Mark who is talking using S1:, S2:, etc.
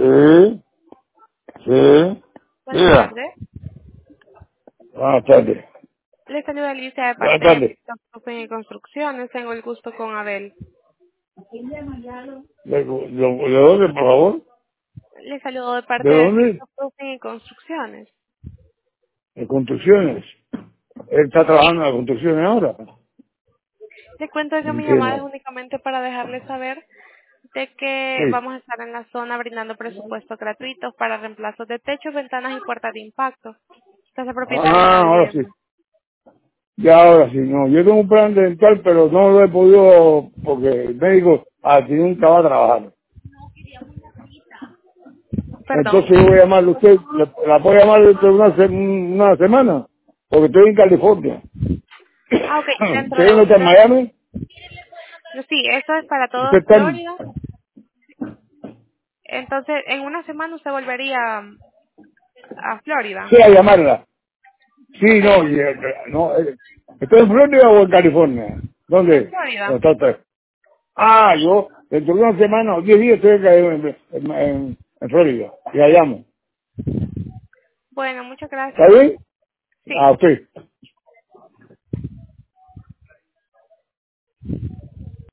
S1: Sí, sí.
S2: Buenas
S1: Mira,
S2: tardes.
S1: buenas tardes.
S2: Le saluda Alicia de
S1: Buenas
S2: parte de
S1: tardes.
S2: Open y Construcciones. Tengo el gusto con Abel.
S1: ¿De dónde, por favor?
S2: Le saludo de
S1: ¿De
S2: parte de
S1: dónde?
S2: Open y Construcciones.
S1: De construcciones. Él está trabajando en las construcciones ahora.
S2: Le cuento que mi llamada es
S1: Entiendo.
S2: únicamente para dejarle saber de que
S1: Sí.
S2: vamos a estar en la zona brindando presupuestos gratuitos para reemplazos de techos, ventanas y puertas de impacto. Usted es el propietario de
S1: Ah,
S2: la
S1: ahora sí.
S2: vivienda.
S1: Ya ahora sí, no. Yo tengo un plan dental, pero no lo he podido porque el médico aquí nunca va a trabajar.
S2: Perdón.
S1: Entonces yo voy a llamarle a usted, la puedo llamar dentro de una semana, porque estoy en California.
S2: Ah, ok. Dentro
S1: ¿Usted
S2: de
S1: no está en
S2: una...
S1: Miami?
S2: Sí, eso es para
S1: ¿Usted
S2: todo
S1: está en...?
S2: Florida. Entonces, en una semana usted volvería a Florida.
S1: Sí, a llamarla. Sí,
S2: Ok.
S1: no, no, ¿estoy en Florida o en California?
S2: En
S1: ¿Dónde? ¿Dónde
S2: Florida.
S1: está usted? Ah, yo, dentro de una semana o 10 días estoy en Florida. Y la llamo.
S2: Bueno, muchas
S1: ¿Está
S2: gracias.
S1: bien?
S2: Sí.
S1: A usted.